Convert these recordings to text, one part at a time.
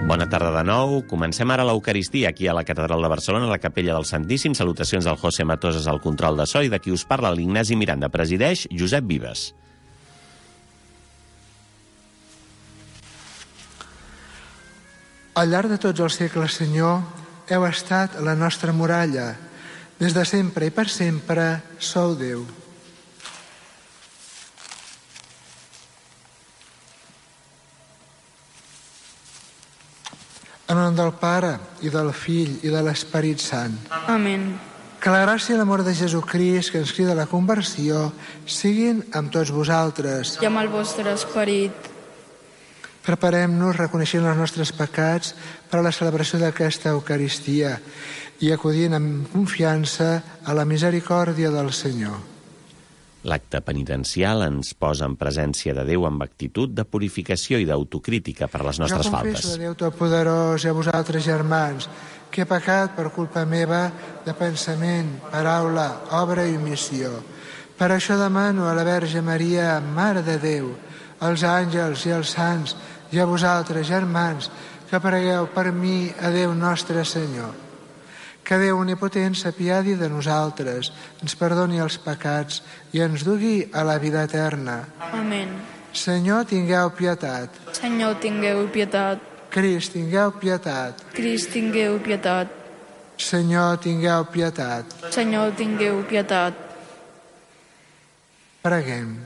Bona tarda de nou. Comencem ara l'Eucaristia aquí a la Catedral de Barcelona, a la Capella del Santíssim. Salutacions del José Matosas al control de so i de qui us parla l'Ignasi Miranda. Presideix Josep Vives. Al llarg de tots els segles, Senyor, heu estat la nostra muralla. Des de sempre i per sempre sou Déu. En nom del Pare, i del Fill, i de l'Esperit Sant. Amén. Que la gràcia i l'amor de Jesucrist, que ens crida a la conversió, siguin amb tots vosaltres. I amb el vostre esperit. Preparem-nos reconeixent els nostres pecats per a la celebració d'aquesta Eucaristia i acudint amb confiança a la misericòrdia del Senyor. L'acte penitencial ens posa en presència de Déu amb actitud de purificació i d'autocrítica per les nostres faltes. Jo confesso a Déu Totpoderós i a vosaltres, germans, que he pecat per culpa meva de pensament, paraula, obra i omissió. Per això demano a la Verge Maria, Mare de Déu, als àngels i als sants i a vosaltres, germans, que pregueu per mi a Déu nostre Senyor. Que Déu omnipotent s'apiadi de nosaltres, ens perdoni els pecats i ens dugui a la vida eterna. Amén. Senyor, tingueu pietat. Senyor, tingueu pietat. Crist, tingueu pietat. Crist, tingueu pietat. Senyor, tingueu pietat. Senyor, tingueu pietat. Preguem.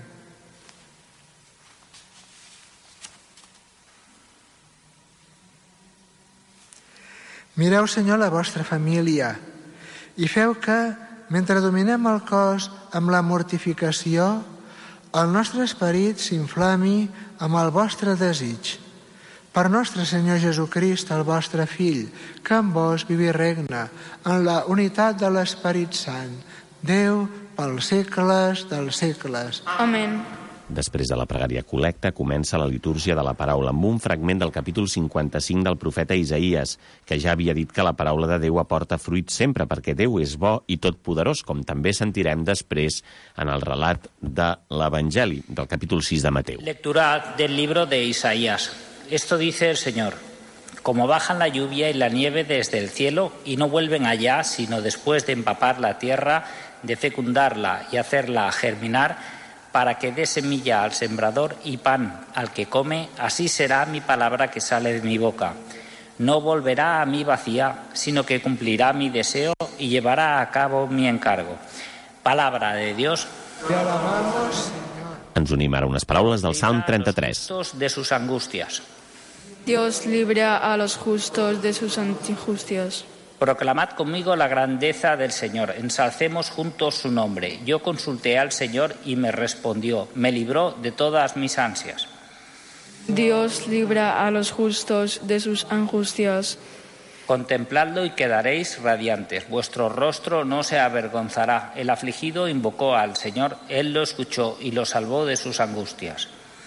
Mireu, Senyor, la vostra família i feu que, mentre dominem el cos amb la mortificació, el nostre esperit s'inflami amb el vostre desig. Per nostre Senyor Jesucrist, el vostre Fill, que amb vos vivi i regna en la unitat de l'Esperit Sant, Déu pels segles dels segles. Amén. Després de la pregària col·lecta comença la litúrgia de la paraula amb un fragment del capítol 55 del profeta Isaïes, que ja havia dit que la paraula de Déu aporta fruit sempre perquè Déu és bo i totpoderós, com també sentirem després en el relat de l'Evangeli, del capítol 6 de Mateu. Lectura del libro de Isaías. Esto dice el Señor: como bajan la lluvia y la nieve desde el cielo y no vuelven allá, sino después de empapar la tierra, de fecundarla y hacerla germinar, para que dé semilla al sembrador y pan al que come, así será mi palabra que sale de mi boca. No volverá a mí vacía, sino que cumplirá mi deseo y llevará a cabo mi encargo. Palabra de Dios. Te alabamos, Señor. Ens unim ara unes paraules del Salm 33. De sus angustias. Dios libra a los justos de sus injusticias. Proclamad conmigo la grandeza del Señor, ensalcemos juntos su nombre. Yo consulté al Señor y me respondió, me libró de todas mis ansias. Dios libra a los justos de sus angustias. Contempladlo y quedaréis radiantes, vuestro rostro no se avergonzará. El afligido invocó al Señor, Él lo escuchó y lo salvó de sus angustias.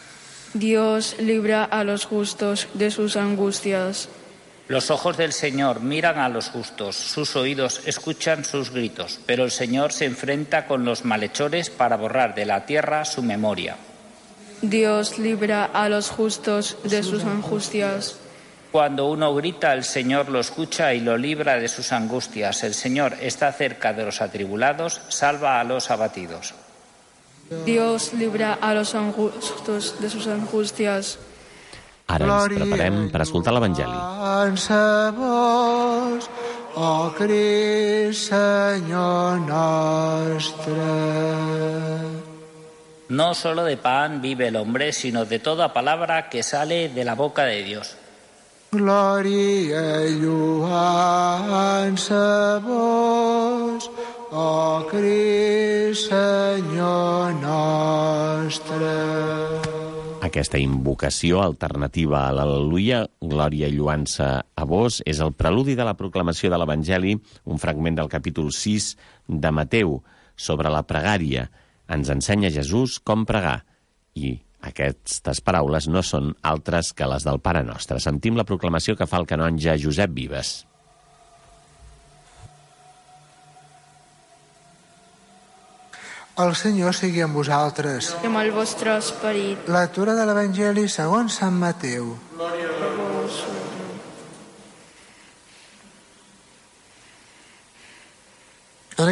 Dios libra a los justos de sus angustias. Los ojos del Señor miran a los justos, sus oídos escuchan sus gritos, pero el Señor se enfrenta con los malhechores para borrar de la tierra su memoria. Dios libra a los justos de sus angustias. Cuando uno grita, el Señor lo escucha y lo libra de sus angustias. El Señor está cerca de los atribulados, salva a los abatidos. Dios libra a los justos de sus angustias. Ara ens preparem per escoltar l'Evangeli. Vos, oh Crist, Senyor nostre. No solo de pan vive el hombre, sino de toda palabra que sale de la boca de Dios. Glòria i lluança vos, oh Crist, Senyor nostre. Aquesta invocació alternativa a l'Al·leluia, glòria i lluança a vos, és el preludi de la proclamació de l'Evangeli, un fragment del capítol 6 de Mateu, sobre la pregària. Ens ensenya Jesús com pregar, i aquestes paraules no són altres que les del Pare Nostre. Sentim la proclamació que fa el canonge Josep Vives. El Senyor sigui amb vosaltres. I amb el vostre esperit. Lectura de l'Evangeli segons Sant Mateu.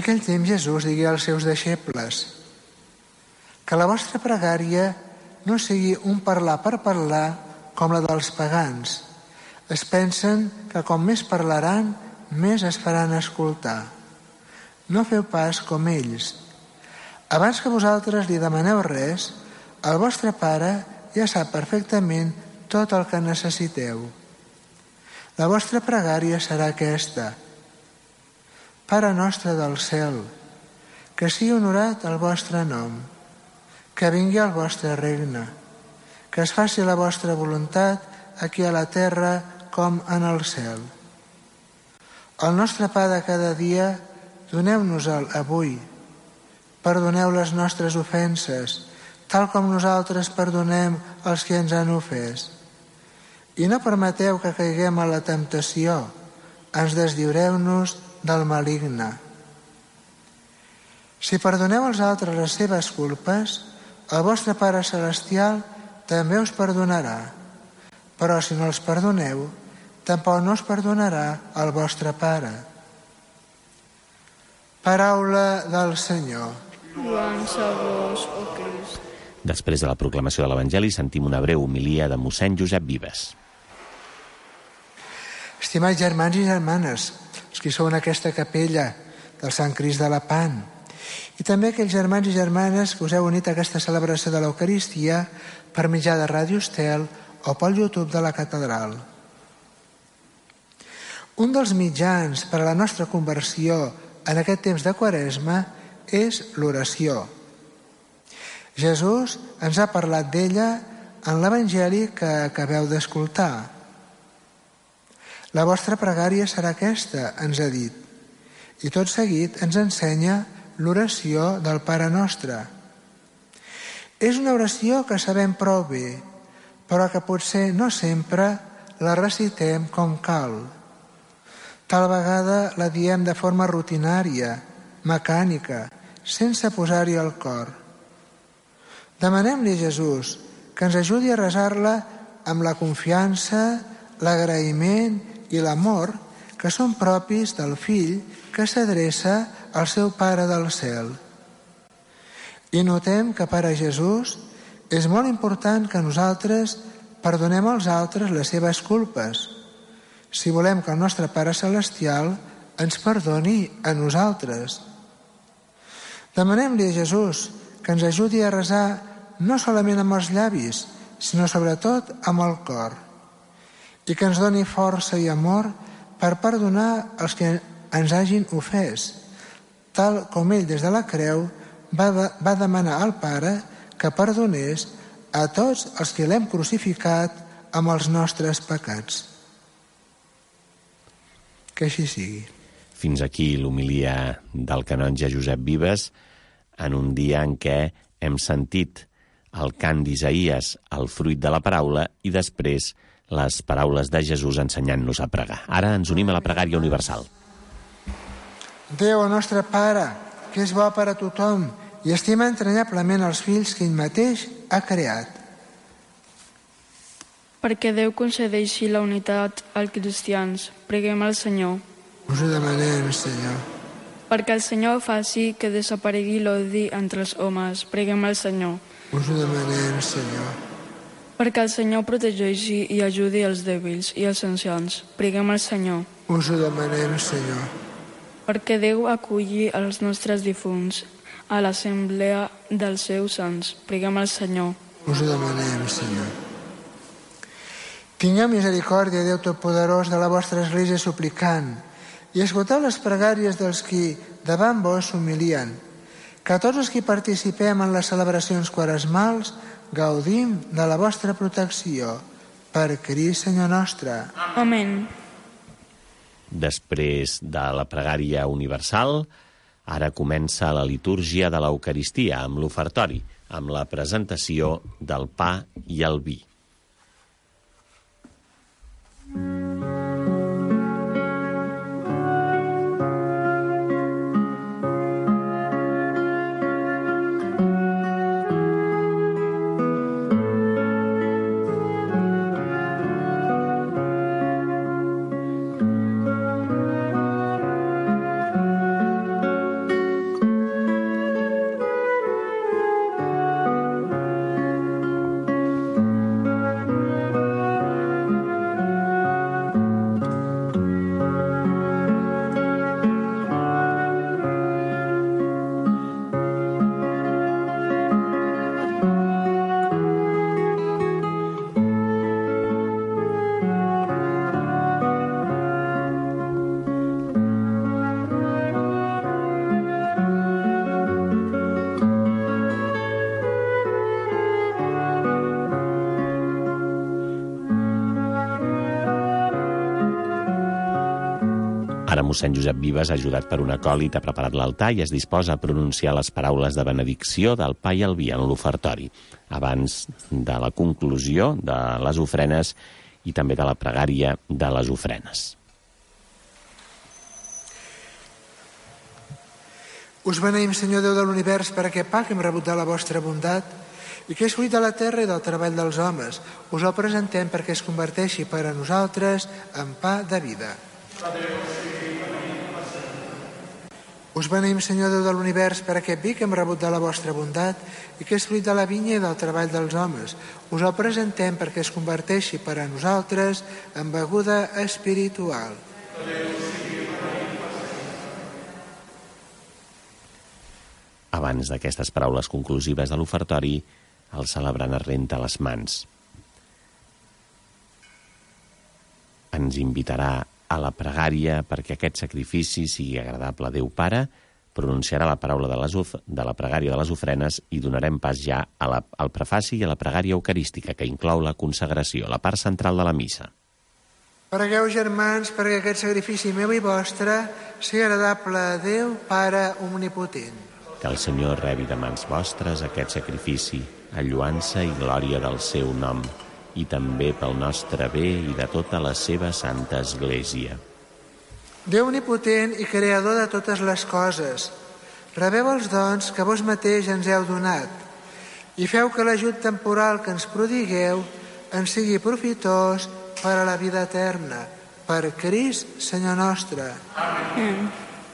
aquell temps Jesús digué als seus deixebles: que la vostra pregària no sigui un parlar per parlar com la dels pagans. Es pensen que com més parlaran, més es faran escoltar. No feu pas com ells. Abans que vosaltres li demaneu res, el vostre Pare ja sap perfectament tot el que necessiteu. La vostra pregària serà aquesta: Pare nostre del cel, que sigui honorat el vostre nom, que vingui el vostre regne, que es faci la vostra voluntat aquí a la terra com en el cel. El nostre pa de cada dia, doneu-nos-el avui. Perdoneu les nostres ofenses, tal com nosaltres perdonem els que ens han ofès. I no permeteu que caiguem a la temptació, ens deslliureu-nos del maligne. Si perdoneu als altres les seves culpes, el vostre Pare Celestial també us perdonarà. Però si no els perdoneu, tampoc no us perdonarà el vostre Pare. Paraula del Senyor. Lloança a vos, o Crist. Després de la proclamació de l'Evangeli sentim una breu homilia de mossèn Josep Vives. Estimats germans i germanes, els que sou en aquesta capella del Sant Crist de la Pan, i també aquells germans i germanes que us heu unit a aquesta celebració de l'Eucaristia per mitjà de Ràdio Estel o pel YouTube de la Catedral. Un dels mitjans per a la nostra conversió en aquest temps de Quaresma és l'oració. Jesús ens ha parlat d'ella en l'Evangeli que acabeu d'escoltar. La vostra pregària serà aquesta, ens ha dit, i tot seguit ens ensenya l'oració del Pare Nostre. És una oració que sabem prou bé, però que potser no sempre la recitem com cal. Tal vegada la diem de forma rutinària, mecànica, sense posar-hi el cor. Demanem-li a Jesús que ens ajudi a resar-la amb la confiança, l'agraïment i l'amor que són propis del fill que s'adreça al seu Pare del cel. I notem que per a Jesús és molt important que nosaltres perdonem als altres les seves culpes, si volem que el nostre Pare Celestial ens perdoni a nosaltres. Demanem-li a Jesús que ens ajudi a resar no solament amb els llavis, sinó sobretot amb el cor, i que ens doni força i amor per perdonar els que ens hagin ofès, tal com ell des de la creu va demanar al Pare que perdonés a tots els que l'hem crucificat amb els nostres pecats. Que així sigui. Fins aquí l'homilia del canonge Josep Vives en un dia en què hem sentit el cant d'Isaïes, el fruit de la paraula, i després les paraules de Jesús ensenyant-nos a pregar. Ara ens unim a la pregària universal. Déu, el nostre Pare, que és bo per a tothom i estima entranyablement els fills que ell mateix ha creat. Perquè Déu concedeixi la unitat als cristians, preguem al Senyor. Us ho demanem, Senyor. Perquè el Senyor faci que desaparegui l'odi entre els homes, preguem al Senyor. Us ho demanem, Senyor. Perquè el Senyor protegeixi i ajudi els dèbils i els ancians, preguem al Senyor. Us ho demanem, Senyor. Perquè Déu aculli els nostres difunts a l'assemblea dels seus sants, preguem al Senyor. Us ho demanem, Senyor. Tingueu misericòrdia, Déu Totpoderós, de la vostra Església suplicant, i escolteu les pregàries dels qui davant vos s'humilien, que tots els que participem en les celebracions quaresmals gaudim de la vostra protecció. Per Crist, Senyor nostre. Amén. Després de la pregària universal, ara comença la litúrgia de l'Eucaristia amb l'ofertori, amb la presentació del pa i el vi. Ara mossèn Josep Vives, ajudat per un acòlit, ha preparat l'altar i es disposa a pronunciar les paraules de benedicció del pa i el vi en l'ofertori, abans de la conclusió de les ofrenes i també de la pregària de les ofrenes. Us beneïm, Senyor Déu de l'univers, per aquest pa que hem rebut de la vostra bondat i que és fruit de la terra i del treball dels homes. Us el presentem perquè es converteixi per a nosaltres en pa de vida. Us beneïm, Senyor Déu de l'univers, per aquest vi que hem rebut de la vostra bondat i que és fruit de la vinya i del treball dels homes. Us el presentem perquè es converteixi per a nosaltres en beguda espiritual. Abans d'aquestes paraules conclusives de l'ofertori, el celebrant es renta les mans. Ens invitarà a la pregària perquè aquest sacrifici sigui agradable a Déu Pare, pronunciarà la paraula de la pregària de les ofrenes i donarem pas ja al prefaci i a la pregària eucarística, que inclou la consagració, la part central de la missa. Pregueu, germans, perquè aquest sacrifici meu i vostre sigui agradable a Déu Pare omnipotent. Que el Senyor rebi de mans vostres aquest sacrifici, a lluança i glòria del seu nom, i també pel nostre bé i de tota la seva santa Església. Déu omnipotent i creador de totes les coses, rebeu els dons que vos mateix ens heu donat i feu que l'ajut temporal que ens prodigueu ens sigui profitós per a la vida eterna. Per Crist, Senyor nostre. Amén.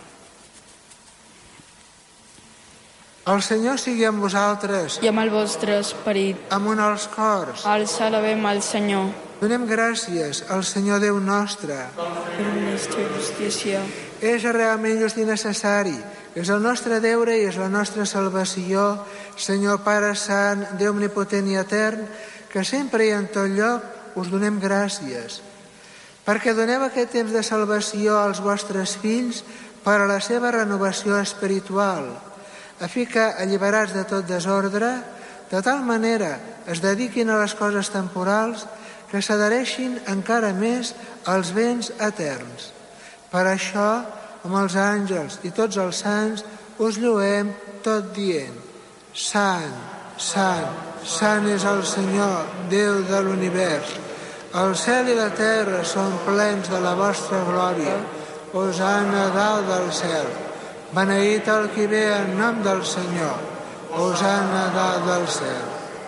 El Senyor sigui amb vosaltres. I amb el vostre esperit. Amunt als cors. Alçalabem al Senyor. Donem gràcies al Senyor Déu nostre. Per nostra justícia. És realment just i necessari. És el nostre deure i és la nostra salvació, Senyor Pare Sant, Déu omnipotent i etern, que sempre i en tot lloc us donem gràcies. Perquè doneu aquest temps de salvació als vostres fills per a la seva renovació espiritual, a fi que, alliberats de tot desordre, de tal manera es dediquin a les coses temporals que s'adhereixin encara més als béns eterns. Per això, amb els àngels i tots els sants, us lloem tot dient: Sant, Sant, Sant és el Senyor, Déu de l'univers. El cel i la terra són plens de la vostra glòria. Hosana dalt del cel. Beneït el qui ve en nom del Senyor. Hosana dalt del cel.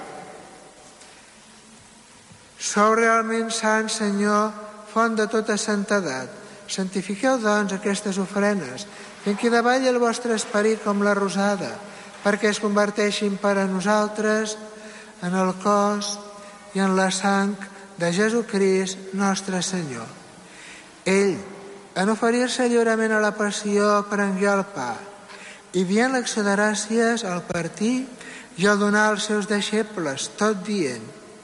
Sou realment sant, Senyor, font de tota santedat. Santifiqueu, doncs, aquestes ofrenes, fent que davalli el vostre esperit com la rosada, perquè es converteixin per a nosaltres en el cos i en la sang de Jesucrist, nostre Senyor. Ell, en oferir-se lliurement a la passió, prengué el pa i dient l'acció de gràcies al partir i al donar als seus deixebles, tot dient: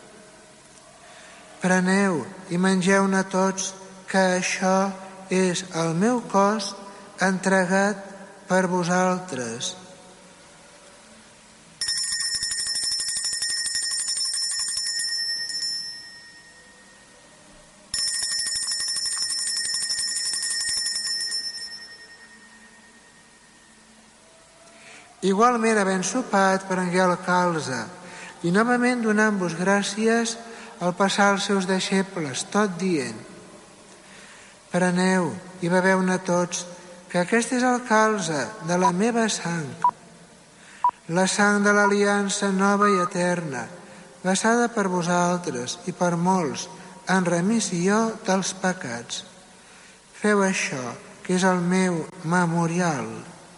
Preneu i mengeu-ne tots, que això és el meu cos entregat per vosaltres. Igualment, havent sopat, prengué el calze i novament donant-vos gràcies al passar als seus deixebles, tot dient: Preneu i beveu-ne tots, que aquest és el calze de la meva sang, la sang de l'aliança nova i eterna, vessada per vosaltres i per molts en remissió dels pecats. Feu això, que és el meu memorial.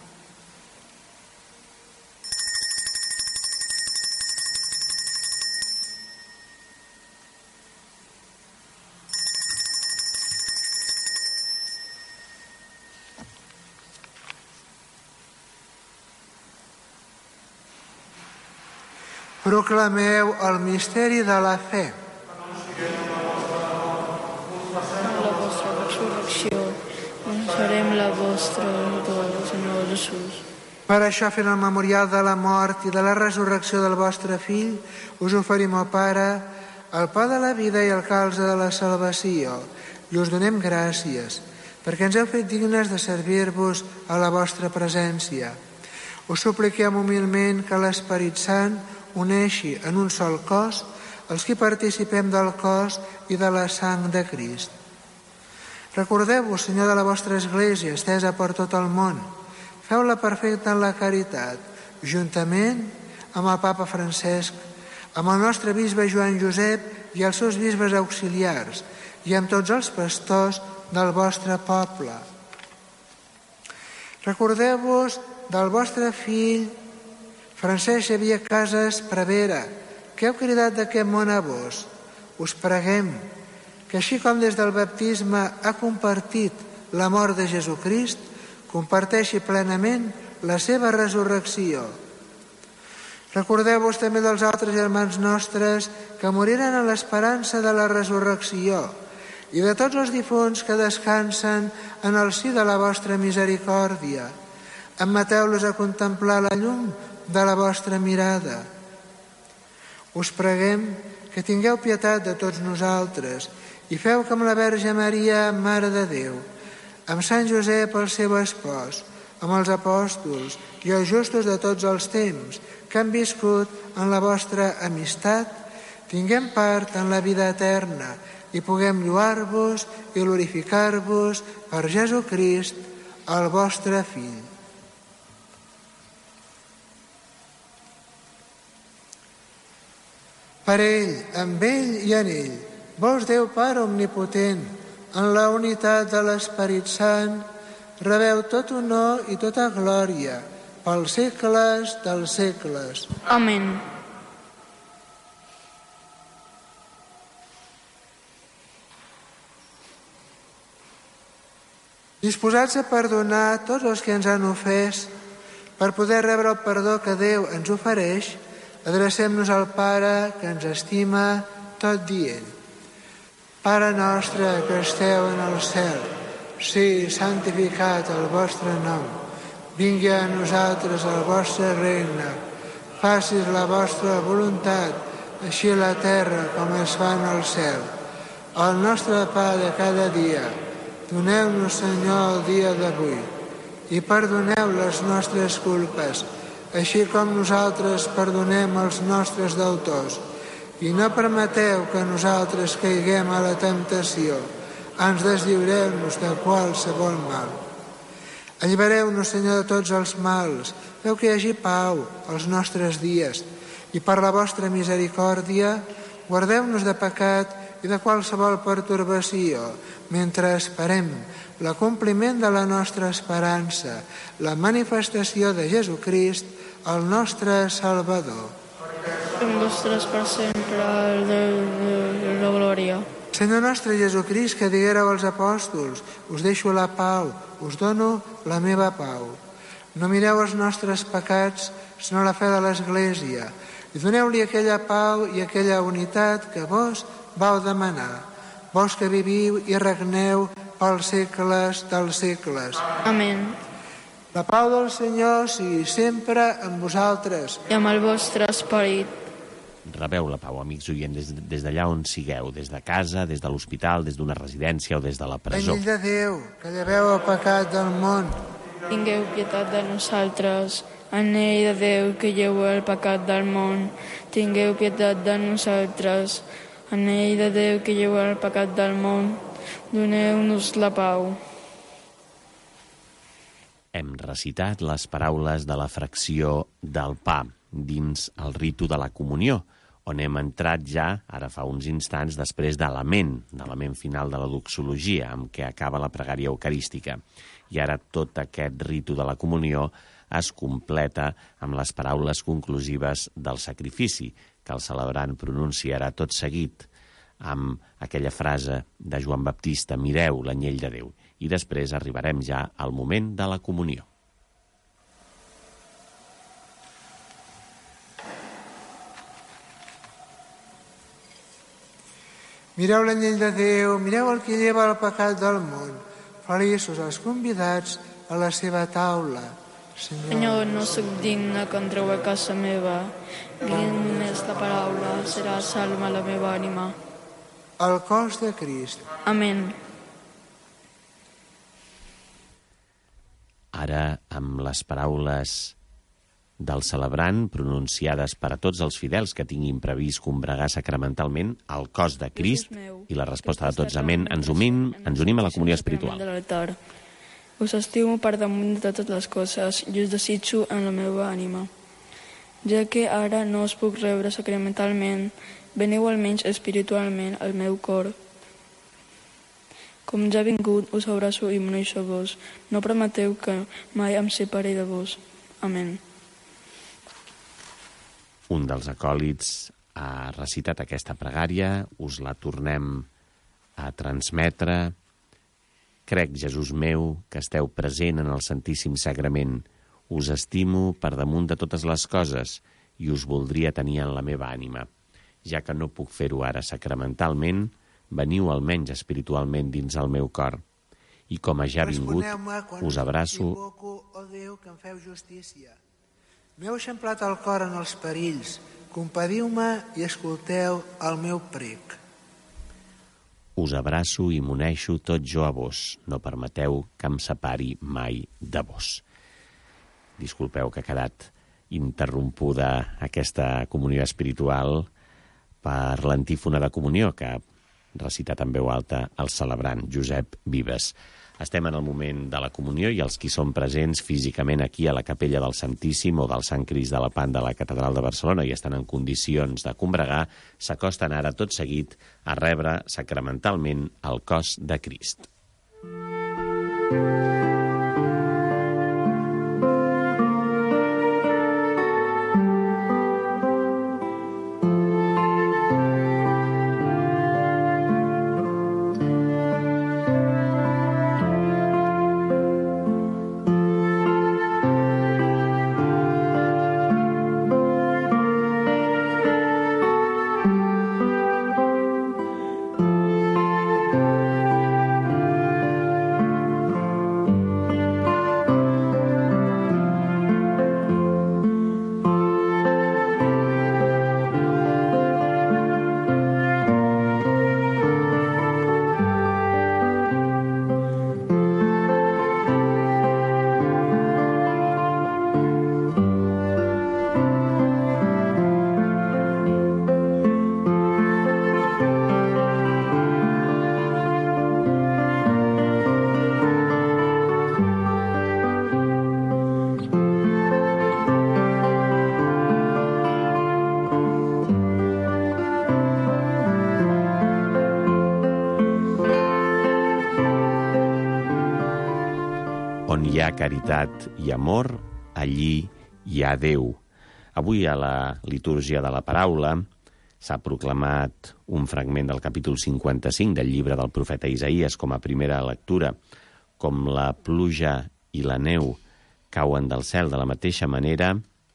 Proclameu el misteri de la fe. La vostra resurrecció, anunciarem la vostra del Senyor Jesús. Per això, fent el memorial de la mort i de la resurrecció del vostre fill, us oferim, ó Pare, el pa de la vida i el calze de la salvació, i us donem gràcies, perquè ens heu fet dignes de servir-vos a la vostra presència. Us supliquem humilment que l'Esperit Sant uneixi en un sol cos els que participem del cos i de la sang de Crist. Recordeu-vos, Senyor, de la vostra Església, estesa per tot el món. Feu-la perfecta en la caritat, juntament amb el Papa Francesc, amb el nostre bisbe Joan Josep i els seus bisbes auxiliars, i amb tots els pastors del vostre poble. Recordeu-vos del vostre fill Francesc Xavier Casas Prevera, que heu cridat d'aquest món a vos. Us preguem que així com des del baptisme ha compartit la mort de Jesucrist, comparteixi plenament la seva resurrecció. Recordeu-vos també dels altres germans nostres que moriren en l'esperança de la resurrecció i de tots els difunts que descansen en el si de la vostra misericòrdia. Admeteu-los a contemplar la llum de la vostra mirada. Us preguem que tingueu pietat de tots nosaltres i feu que amb la Verge Maria, Mare de Déu, amb Sant Josep, el seu espòs, amb els apòstols i els justos de tots els temps que han viscut en la vostra amistat, tinguem part en la vida eterna i puguem lloar-vos i glorificar-vos per Jesucrist, el vostre Fill. Per ell, amb ell i en ell, vos Déu Pare omnipotent, en la unitat de l'Esperit Sant, rebeu tot honor i tota glòria pels segles dels segles. Amén. Disposats a perdonar tots els que ens han ofès, per poder rebre el perdó que Déu ens ofereix, adrecem-nos al Pare que ens estima, tot dient: Pare nostre que esteu en el cel, sigui santificat el vostre nom, vingui a nosaltres el vostre regne, facis la vostra voluntat, així a la terra com es fa en el cel. El nostre pa de cada dia, doneu-nos, Senyor, el dia d'avui, i perdoneu les nostres culpes, així com nosaltres perdonem els nostres deutors. I no permeteu que nosaltres caiguem a la temptació, ans deslliureu-nos de qualsevol mal. Allibereu-nos, Senyor, de tots els mals, feu que hi hagi pau als nostres dies, i per la vostra misericòrdia guardeu-nos de pecat i de qualsevol pertorbació, mentre esperem l'acompliment de la nostra esperança, la manifestació de Jesucrist, el nostre Salvador. En vostres per sempre, el de la glòria. Senyor nostre Jesucrist, que diguéreu als apòstols: us deixo la pau, us dono la meva pau. No mireu els nostres pecats, sinó la fe de l'Església, i doneu-li aquella pau i aquella unitat que vos vau demanar, vos que viviu i regneu pels segles dels segles. Amén. La pau del Senyor sigui sempre amb vosaltres. I amb el vostre esperit. Rebeu la pau, amics oients, des d'allà on sigueu, des de casa, des de l'hospital, des d'una residència o des de la presó. Fill de Déu, que lleveu el pecat del món. Tingueu pietat de nosaltres. Anell de Déu, que lleveu el pecat del món. Tingueu pietat de nosaltres. Anell de Déu, que lleveu el pecat del món. Doneu-nos la pau. Hem recitat les paraules de la fracció del pa dins el ritu de la comunió, on hem entrat ja, ara fa uns instants, després de l'ament final de la doxologia, amb què acaba la pregària eucarística. I ara tot aquest ritu de la comunió es completa amb les paraules conclusives del sacrifici, que el celebrant pronunciarà tot seguit, amb aquella frase de Joan Baptista: mireu l'anyell de Déu. I després arribarem ja al moment de la comunió. Mireu l'anyell de Déu, mireu el que lleva el pecat del món. Feliços els convidats a la seva taula. Senyor, no sóc digne que entreu a casa meva. Digue'm només la paraula, serà salva la meva ànima. El cos de Crist. Amén. ara amb les paraules del celebrant pronunciades per a tots els fidels que tinguin previst combregar sacramentalment el cos de Crist i la resposta de tots amén, ens unim a la comunió espiritual. Us estimo per damunt de totes les coses i us desitjo en la meva ànima. Ja que ara no us puc rebre sacramentalment, veniu almenys espiritualment al meu cor. Com ja he vingut, us abraço i m'uneixo a vos. No prometeu que mai em separi de vos. Amén. Un dels acòlits ha recitat aquesta pregària, us la tornem a transmetre. Crec, Jesús meu, que esteu present en el Santíssim Sagrament. Us estimo per damunt de totes les coses i us voldria tenir en la meva ànima. Ja que no puc fer-ho ara sacramentalment, veniu almenys espiritualment dins el meu cor. I com a ja vingut, us abraço. O Déu, que em feu justícia. M'heu eixamplat el cor en els perills. Compadiu-me i escolteu el meu prec. Us abraço i m'uneixo tot jo a vos. No permeteu que em separi mai de vos. Disculpeu que ha quedat interrompuda aquesta comunió espiritual per l'antífona de comunió que ha recitat en veu alta el celebrant Josep Vives. Estem en el moment de la comunió i els qui són presents físicament aquí a la capella del Santíssim o del Sant Crist de la Pan de la Catedral de Barcelona i estan en condicions de combregar, s'acosten ara tot seguit a rebre sacramentalment el cos de Crist. On hi ha caritat i amor, allí hi ha Déu. Avui a la litúrgia de la paraula s'ha proclamat un fragment del capítol 55 del llibre del profeta Isaïes com a primera lectura. Com la pluja i la neu cauen del cel de la mateixa manera,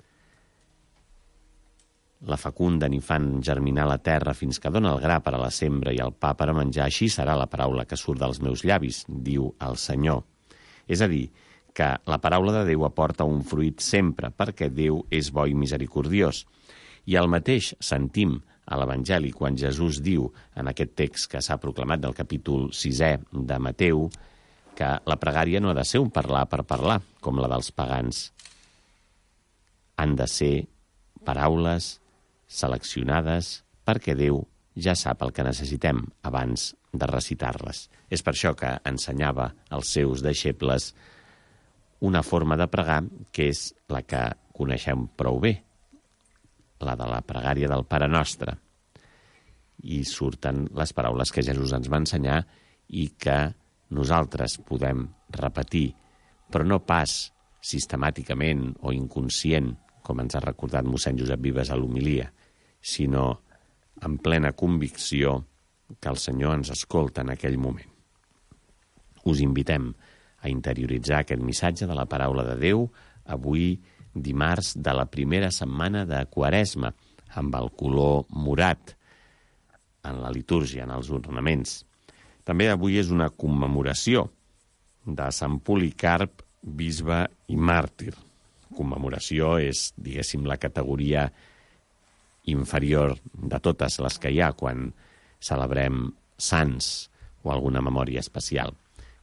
la fecunden i fan germinar la terra fins que dona el gra per a la sembra i el pa per a menjar, així serà la paraula que surt dels meus llavis, diu el Senyor. És a dir, que la paraula de Déu aporta un fruit sempre, perquè Déu és bo i misericordiós. I el mateix sentim a l'Evangeli quan Jesús diu, en aquest text que s'ha proclamat del capítol 6è de Mateu, que la pregària no ha de ser un parlar per parlar, com la dels pagans. Han de ser paraules seleccionades perquè Déu ja sap el que necessitem abans de recitar-les. És per això que ensenyava als seus deixebles una forma de pregar que és la que coneixem prou bé, la de la pregària del Pare Nostre. I surten les paraules que Jesús ens va ensenyar i que nosaltres podem repetir, però no pas sistemàticament o inconscient, com ens ha recordat mossèn Josep Vives a l'homilia, sinó en plena convicció que el Senyor ens escolta en aquell moment. Us invitem a interioritzar aquest missatge de la paraula de Déu avui, dimarts de la primera setmana de Quaresma, amb el color morat en la litúrgia, en els ornaments. També avui és una commemoració de Sant Policarp, bisbe i màrtir. Commemoració és, diguéssim, la categoria inferior de totes les que hi ha quan celebrem sants o alguna memòria especial.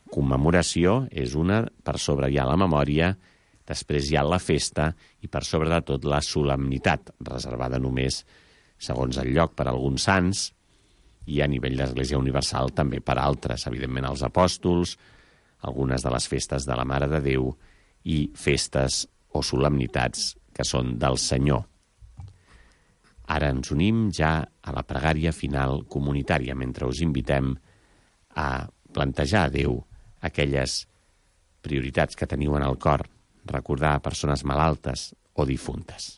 commemoració és una, per sobre hi ha la memòria, després hi ha la festa i per sobre de tot la solemnitat, reservada només, segons el lloc, per a alguns sants i a nivell d'Església Universal també per a altres, evidentment els apòstols, algunes de les festes de la Mare de Déu i festes o solemnitats que són del Senyor. Ara ens unim ja a la pregària final comunitària, mentre us invitem a plantejar a Déu aquelles prioritats que teniu en el cor, recordar persones malaltes o difuntes.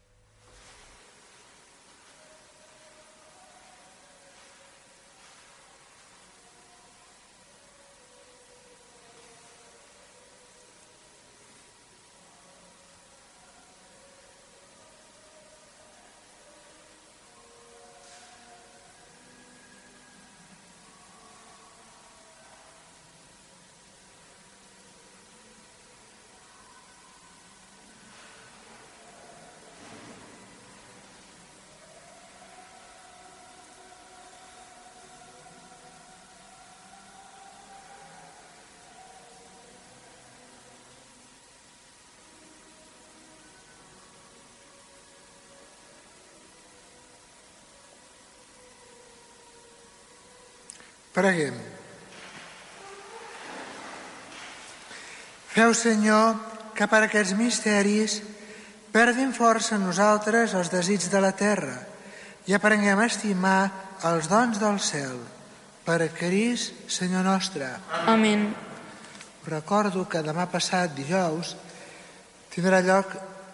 Preguem. Feu, Senyor, que per aquests misteris perdin força en nosaltres els desigs de la terra i aprenguem a estimar els dons del cel. Per Crist, Senyor nostre. Amén. Recordo que demà passat, dijous, tindrà lloc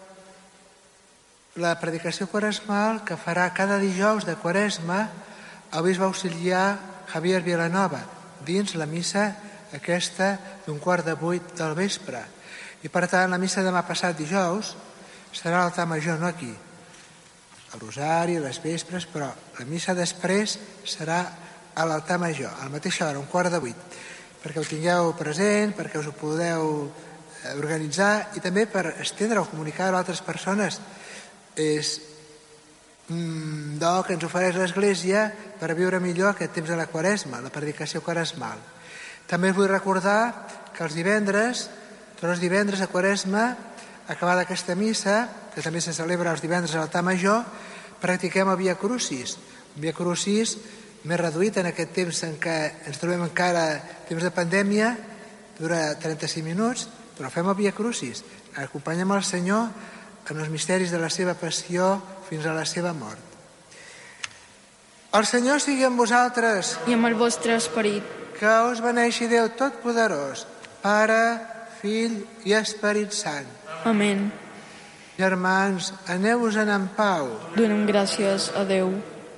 la predicació quaresmal que farà cada dijous de Quaresma el bisbe auxiliar Javier Vilanova, dins la missa aquesta d'7:15 del vespre. I per tant, la missa demà passat dijous serà a l'altar major, no aquí. El rosari, les vespres, però la missa després serà a l'altar major, a la mateixa hora, 7:15, perquè ho tingueu present, perquè us ho podeu organitzar i també per estendre o comunicar a altres persones. És do que ens ofereix l'Església per viure millor aquest temps de la Quaresma, la predicació quaresmal. També us vull recordar que els divendres, tots els divendres de Quaresma, acabada aquesta missa, que també se celebra els divendres a l'altar major, practiquem el Via Crucis. Un Via Crucis més reduït en aquest temps en què ens trobem encara temps de pandèmia, dura 35 minuts, però fem el Via Crucis. Acompanyem el Senyor en els misteris de la seva passió fins a la seva mort. El Senyor sigui amb vosaltres. I amb el vostre esperit. Que us beneixi Déu Totpoderós, Pare, Fill i Esperit Sant. Amén. Germans, aneu-vos-en en pau. Donem gràcies a Déu.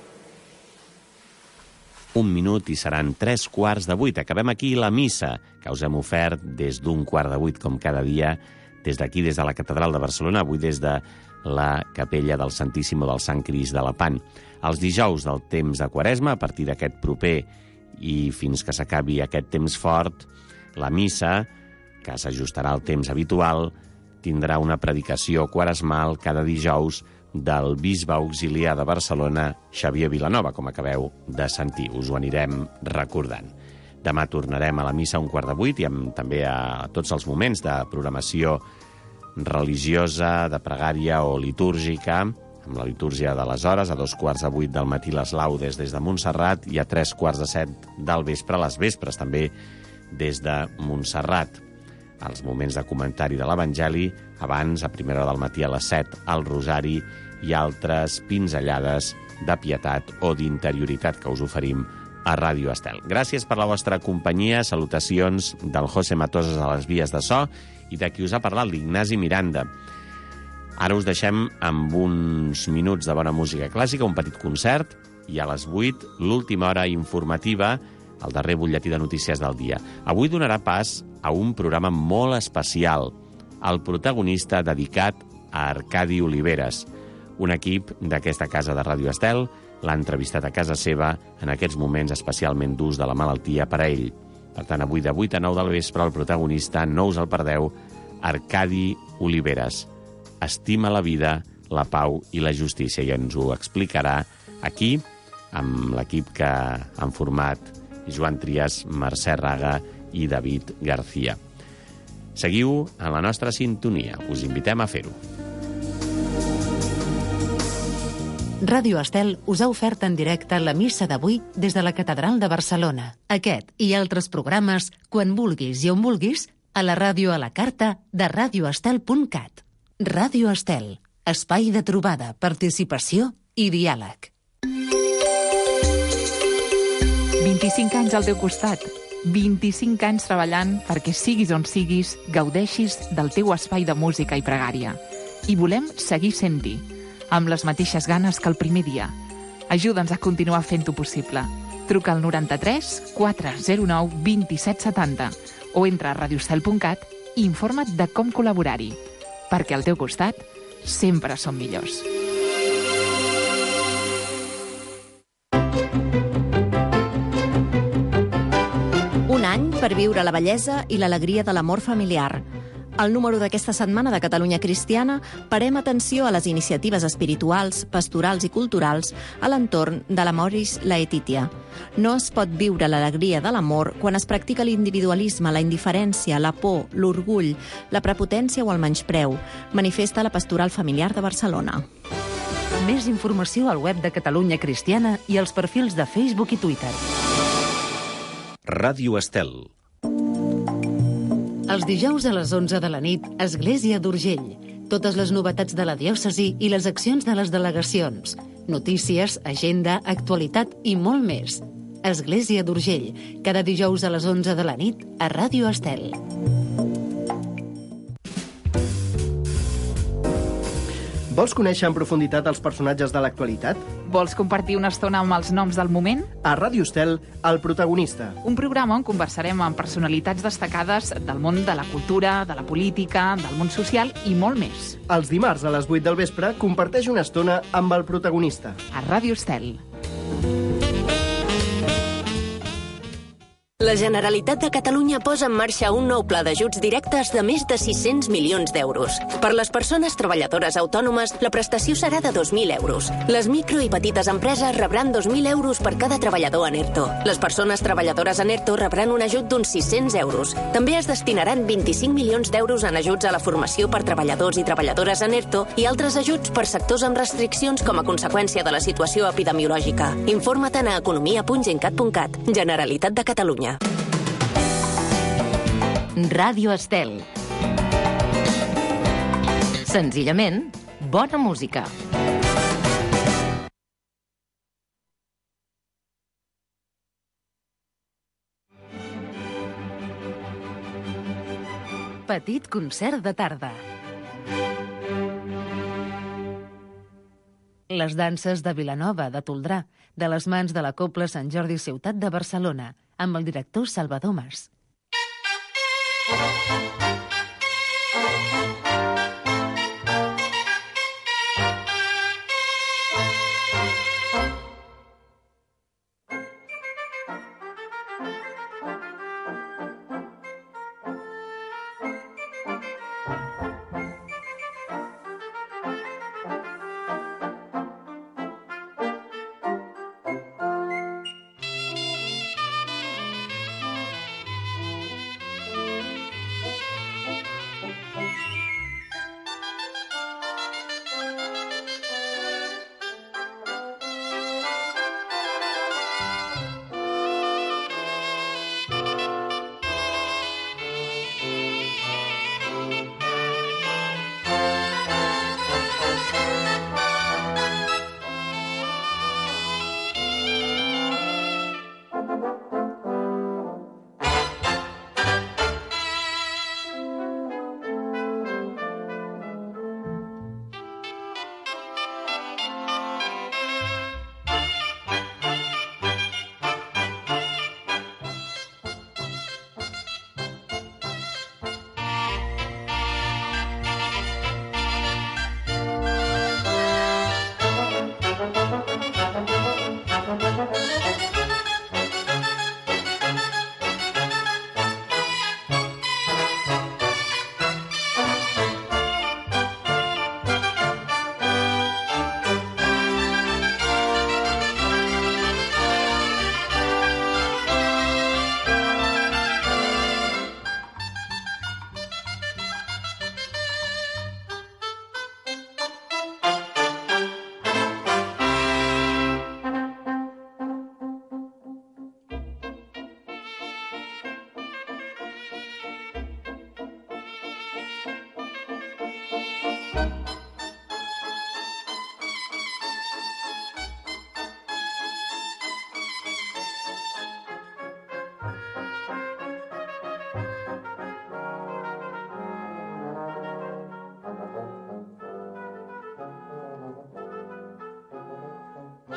1 minut i seran 7:15. Acabem aquí la missa que us hem ofert des d'7:15, com cada dia, des d'aquí, des de la Catedral de Barcelona, avui des de la capella del Santíssimo del Sant Crist de Lepant. Els dijous del temps de Quaresma, a partir d'aquest proper i fins que s'acabi aquest temps fort, la missa, que s'ajustarà al temps habitual, tindrà una predicació quaresmal cada dijous del bisbe auxiliar de Barcelona, Xavier Vilanova, com acabeu de sentir. Us ho anirem recordant. Demà tornarem a la missa a 7:15 i també a tots els moments de programació religiosa, de pregària o litúrgica, amb la litúrgia de les hores, a 2:15 del matí les laudes des de Montserrat i a 7:15 del vespre, les vespres també des de Montserrat. Els moments de comentari de l'Evangeli, abans, a primera hora del matí a les 7, el rosari i altres pinzellades de pietat o d'interioritat que us oferim a Ràdio Estel. Gràcies per la vostra companyia, salutacions del José Matosas a les vies de so i de qui us ha parlat, l'Ignasi Miranda. Ara us deixem amb uns minuts de bona música clàssica, un petit concert, i a les 8, l'última hora informativa, el darrer butlletí de notícies del dia. Avui donarà pas a un programa molt especial, el protagonista dedicat a Arcadi Oliveres. Un equip d'aquesta casa de Ràdio Estel l'ha entrevistat a casa seva en aquests moments especialment durs de la malaltia per a ell. Per tant, avui de 8 a 9 del vespre, el protagonista, no us el perdeu, Arcadi Oliveres. Estima la vida, la pau i la justícia, i ens ho explicarà aquí, amb l'equip que han format Joan Trias, Mercè Raga i David García. Seguiu a la nostra sintonia. Us invitem a fer-ho. Ràdio Estel us ha ofert en directe la missa d'avui des de la Catedral de Barcelona. Aquest i altres programes, quan vulguis i on vulguis, a la ràdio a la carta de radioestel.cat. Ràdio Estel, espai de trobada, participació i diàleg. 25 anys al teu costat, 25 anys treballant perquè siguis on siguis, gaudeixis del teu espai de música i pregària. I volem seguir sent-hi, amb les mateixes ganes que el primer dia. Ajuda'ns a continuar fent-ho possible. Truca al 93 409 2770 o entra a radioestel.cat i informa't de com col·laborar-hi, perquè al teu costat sempre som millors. Un any per viure la bellesa i l'alegria de l'amor familiar. Al número d'aquesta setmana de Catalunya Cristiana parem atenció a les iniciatives espirituals, pastorals i culturals a l'entorn de l'Amoris Laetitia. No es pot viure l'alegria de l'amor quan es practica l'individualisme, la indiferència, la por, l'orgull, la prepotència o el menyspreu, manifesta la Pastoral Familiar de Barcelona. Més informació al web de Catalunya Cristiana i als perfils de Facebook i Twitter. Ràdio Estel. Els dijous a les 11 de la nit, Església d'Urgell. Totes les novetats de la diòcesi i les accions de les delegacions. Notícies, agenda, actualitat i molt més. Església d'Urgell, cada dijous a les 11 de la nit a Ràdio Estel. Vols conèixer en profunditat els personatges de l'actualitat? Vols compartir una estona amb els noms del moment? A Ràdio Estel, El protagonista. Un programa on conversarem amb personalitats destacades del món de la cultura, de la política, del món social i molt més. Els dimarts a les 8 del vespre comparteix una estona amb El protagonista. A Ràdio Estel. La Generalitat de Catalunya posa en marxa un nou pla d'ajuts directes de més de 600 milions d'euros. Per les persones treballadores autònomes, la prestació serà de 2.000 euros. Les micro i petites empreses rebran 2.000 euros per cada treballador en ERTO. Les persones treballadores en ERTO rebran un ajut d'uns 600 euros. També es destinaran 25 milions d'euros en ajuts a la formació per treballadors i treballadores en ERTO i altres ajuts per sectors amb restriccions com a conseqüència de la situació epidemiològica. Informa-te'n a economia.gencat.cat. Generalitat de Catalunya. Ràdio Estel. Senzillament, bona música. Petit concert de tarda. Les danses de Vilanova, de Toldrà, de les mans de la Cobla Sant Jordi Ciutat de Barcelona, amb el director Salvador Mas.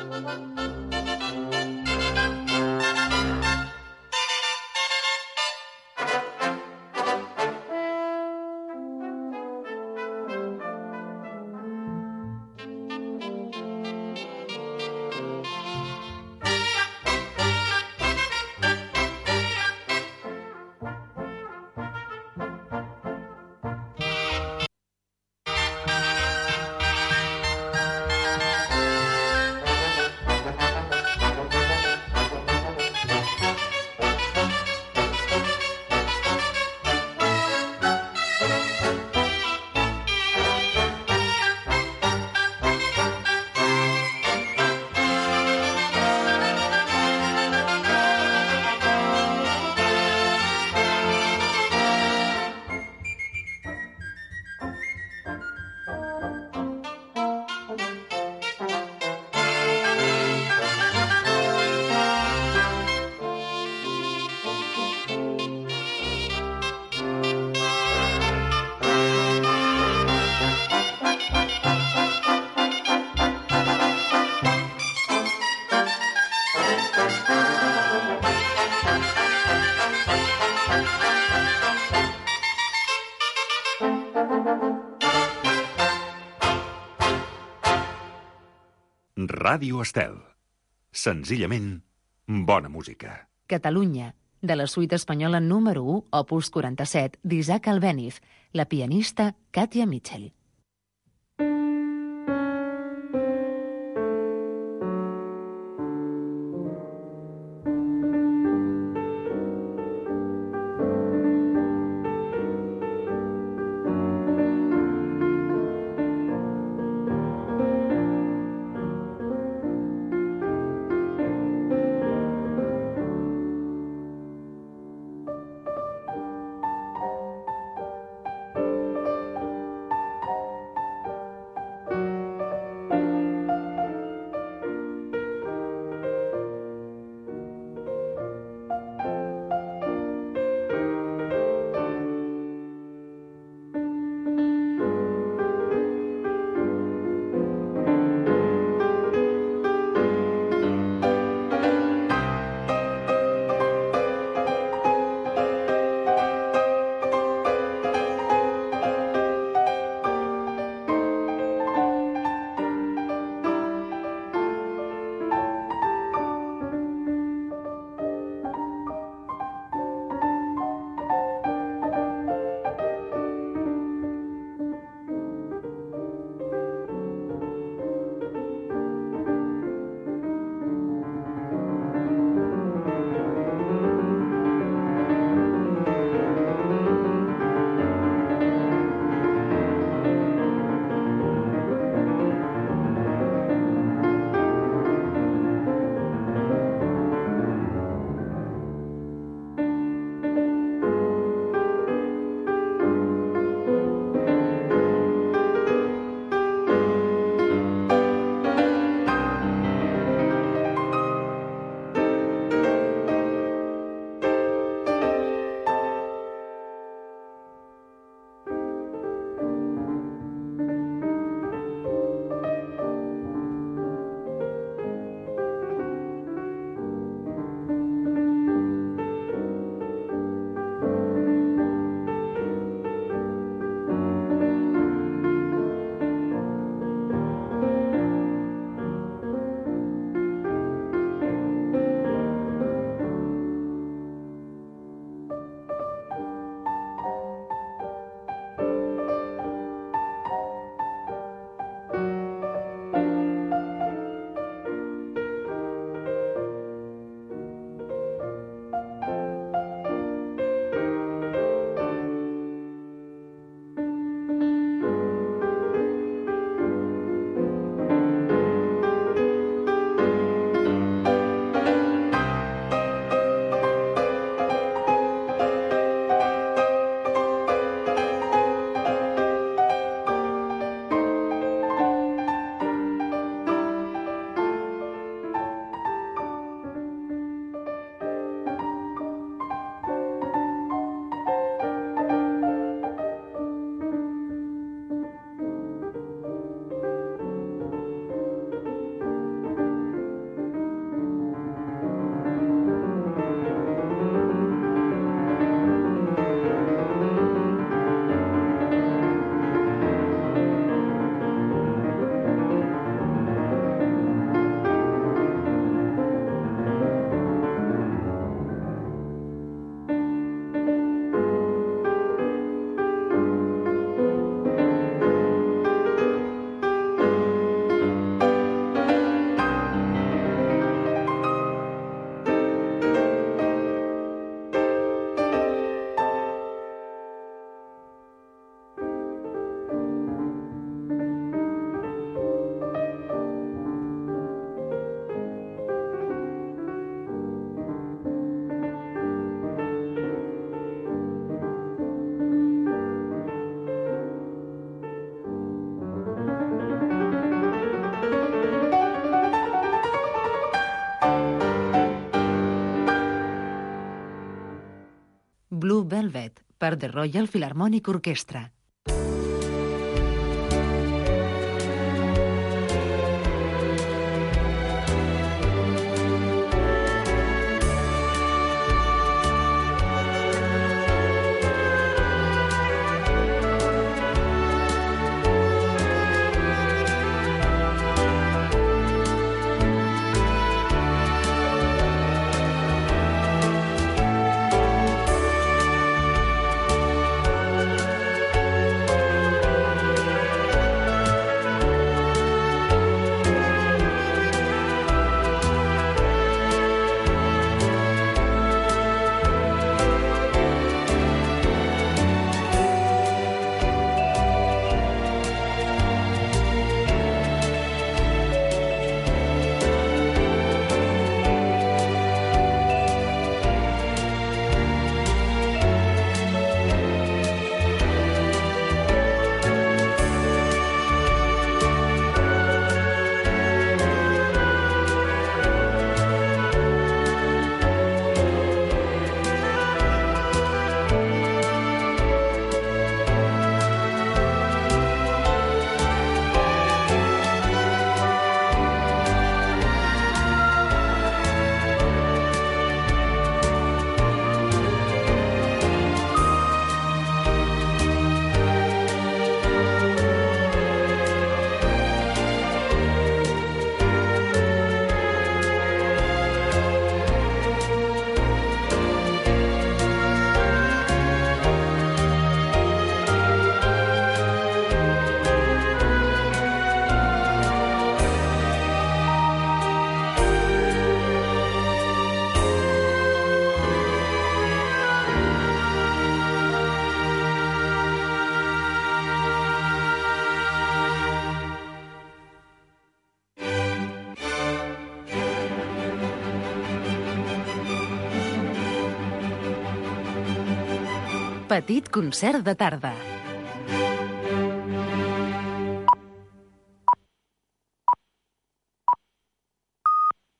Ràdio Estel. Senzillament, bona música. Catalunya, de la suite espanyola número 1, opus 47, d'Isaac Albéniz, la pianista Katia Mitchell. Blue Velvet, per The Royal Philharmonic Orchestra. Petit concert de tarda.